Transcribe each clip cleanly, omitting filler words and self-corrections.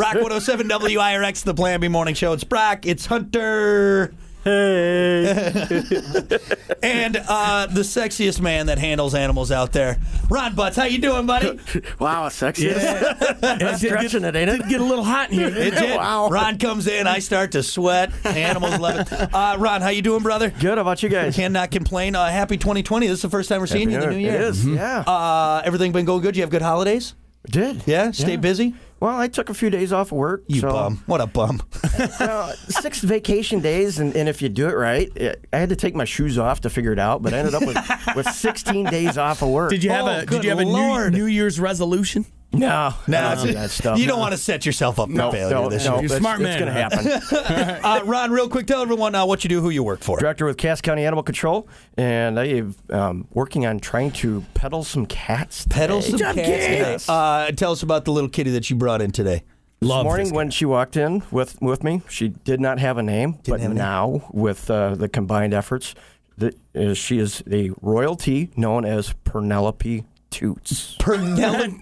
Rock 107 WIRX, the Plan B Morning Show. It's Brock. It's Hunter. Hey. And the sexiest man that handles animals out there, Ron Butts. How you doing, buddy? Wow, sexiest. Yeah. Stretching it, ain't it? Get a little hot in here. It did. Wow. Ron comes in, I start to sweat. Animals love it. Ron, how you doing, brother? Good. How about you guys? Cannot complain. Happy 2020. This is the first time we're seeing you in the new year. It is, yeah. Everything been going good? You have good holidays? Did. Yeah? Stay busy? Well, I took a few days off of work. You bum. What a bum. 6 vacation days, and if you do it right, I had to take my shoes off to figure it out, but I ended up with 16 days off of work. Did you have a New Year's resolution? No, that stuff. You don't want to set yourself up for failure this year. You're a smart man. It's going to happen. Ron, real quick, tell everyone what you do, who you work for. Director with Cass County Animal Control, and I'm working on trying to peddle some cats. Peddle some Good job, cats. kids. Tell us about the little kitty that you brought in today. This morning when she walked in with me, she did not have a name, now with the combined efforts, she is a royalty known as Penelope Toots. Penelope.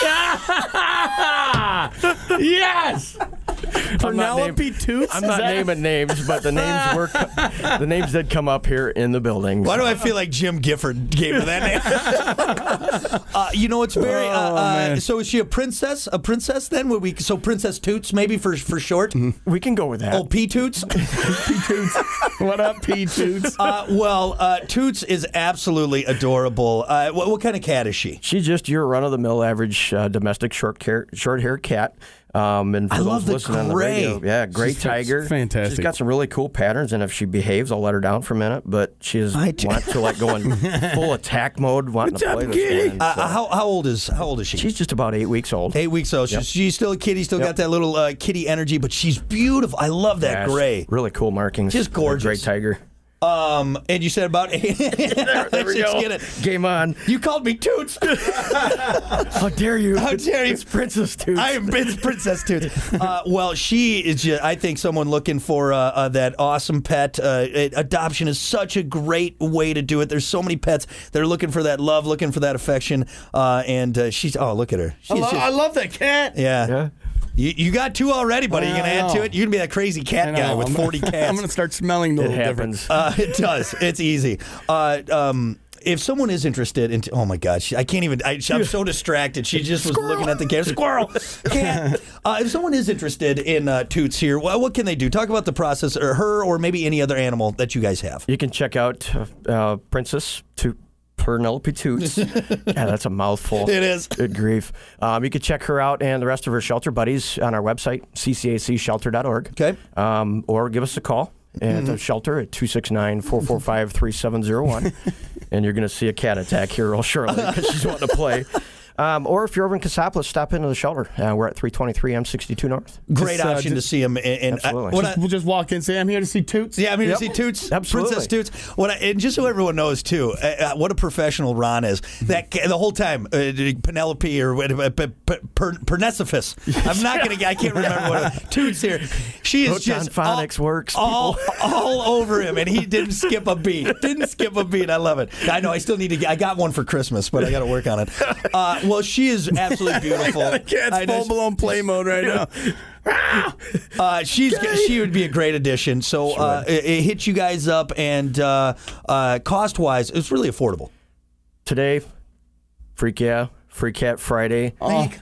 Yes. Penelope Toots. I'm not naming names, but the names did come up here in the building. Why do I feel like Jim Gifford gave her that name? It's very. So is she a princess? A princess then? So Princess Toots maybe for short. We can go with that. Oh, P Toots. P Toots. What up, P Toots? Toots is absolutely adorable. What kind of cat is she? She's just your run-of-the-mill average domestic short-haired cat. And I love the gray. Yeah, gray tiger. Fantastic. She's got some really cool patterns, and if she behaves, I'll let her down for a minute. But she wants to go in full attack mode, wanting to play with me. How old is she? She's just about 8 weeks old. 8 weeks old. Yep. She's still a kitty. Still got that little kitty energy, but she's beautiful. I love that gray. Really cool markings. Just gorgeous. Gray tiger. And you said about there we go. Get it. Game on. You called me Toots. How dare you? How dare you? It's Princess Toots. It's Princess Toots. She is just, I think, someone looking for that awesome pet. Adoption is such a great way to do it. There's so many pets that are looking for that love, looking for that affection. And she's, look at her. I love that cat. Yeah. You got 2 already, buddy. You're going to add to it? You're going to be that crazy cat guy with 40 cats. I'm going to start smelling the difference. It does. It's easy. If someone is interested in... Oh, my God. I can't even... I'm so distracted. She just was looking at the cat. Squirrel! Cat! If someone is interested in Toots here, what can they do? Talk about the process, or her, or maybe any other animal that you guys have. You can check out Princess Penelope Toots. Yeah, that's a mouthful. It is. Good grief. You can check her out and the rest of her shelter buddies on our website, ccacshelter.org. Okay. Or give us a call at the shelter at 269-445-3701. And you're going to see a cat attack here real shortly because she's wanting to play. Or if you're over in Cassopolis, stop into the shelter. We're at 323 M62 North. Great option to see him. Absolutely. We'll just walk in and say, I'm here to see Toots. Yeah, I'm here to see Toots. Absolutely. Princess Toots. And just so everyone knows, too, what a professional Ron is. That the whole time, Penelope or Pernesophus. I can't remember what Toots here. She is Hooked just on phonics works. All over him, and he didn't skip a beat. I love it. I know. I still need to. I got one for Christmas, but I got to work on it. Well, she is absolutely beautiful. The cat's full-blown play mode right now. She would be a great addition. So it hits you guys up, and cost-wise, it's really affordable. Today, Free Cat Friday.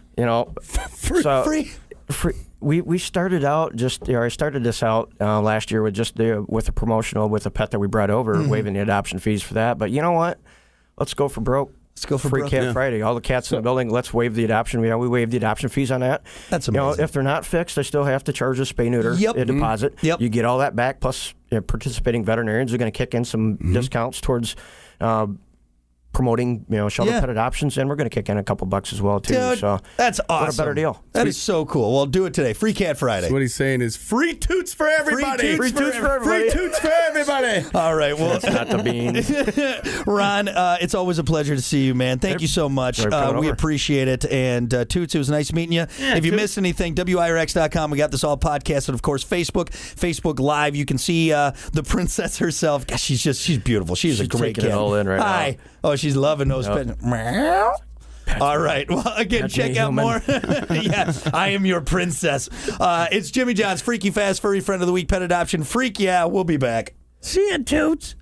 Free. We started out I started this out last year with a promotional with a pet that we brought over, waiving the adoption fees for that. But you know what? Let's go for broke. Let's go for Free Cat Friday. All the cats in the building, let's waive the adoption. We waive the adoption fees on that. That's amazing. If they're not fixed, they still have to charge a spay-neuter deposit. Yep. You get all that back, plus participating veterinarians are going to kick in some discounts towards promoting, shelter pet adoptions, and we're going to kick in a couple bucks as well too. Dude, so that's awesome. What a better deal. That is so cool. Well, do it today. Free Cat Friday. So what he's saying is free Toots for everybody. Free Toots for everybody. Free Toots for everybody. All right. Well, that's not the bean. Ron, it's always a pleasure to see you, man. Thank you so much. We appreciate it. And Toots, it was nice meeting you. If you missed anything, WIRX.com. We got this all podcasted. Of course, Facebook Live. You can see the princess herself. Gosh, she's beautiful. She's a great taking cat. it all in right now. Oh, she's loving those pets. All right. Well, again, That's check me, out human. more. Yeah, I am your princess. It's Jimmy John's Freaky Fast Furry Friend of the Week Pet Adoption Freak. Yeah, we'll be back. See ya, Toots.